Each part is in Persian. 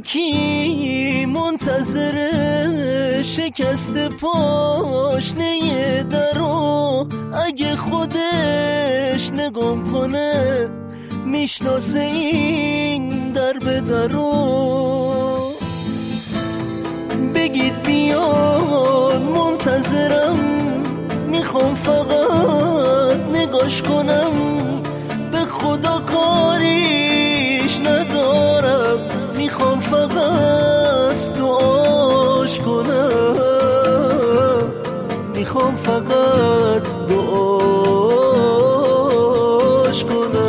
یکی منتظر شکست پاشنه درو، اگه خودش نگم کنه میشناسه این در به درو. بگید بیان منتظرم، میخوام فقط نگاش کنم، به خدا کاریش ندارم، میخوام فقط دعاش کنم، میخوام فقط دعاش کنم.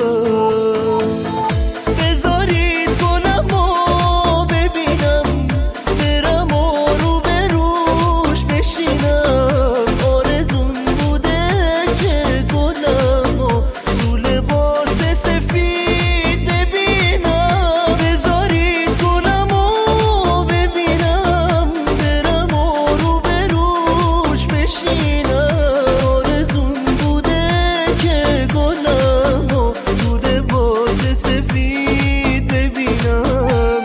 بذارید گلمو ببینم، برم و رو به روش بشینم، آرزون بوده که گلمو تو لباس سفید ببینم. بذارید گلمو ببینم، برم و رو به روش بشینم، آرزون بوده که گلمو تو لباس سفید ببینم.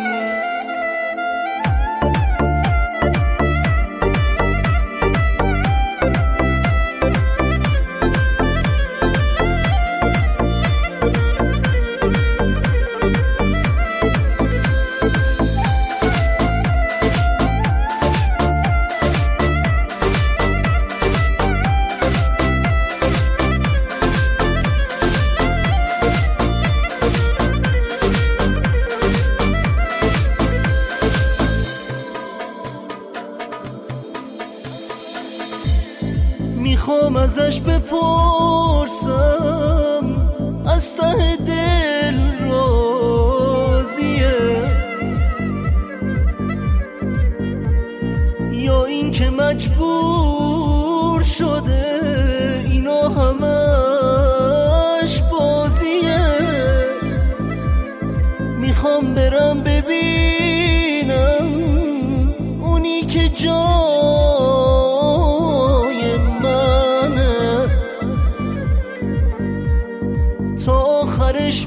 میخوام ازش بپرسم از ته دل راضیه یا این که مجبور شده اینا همش بازیه. میخوام برم ببینم اونی که جای منه تا آخرش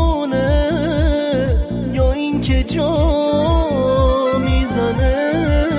میمونه یا این که جا میزنه.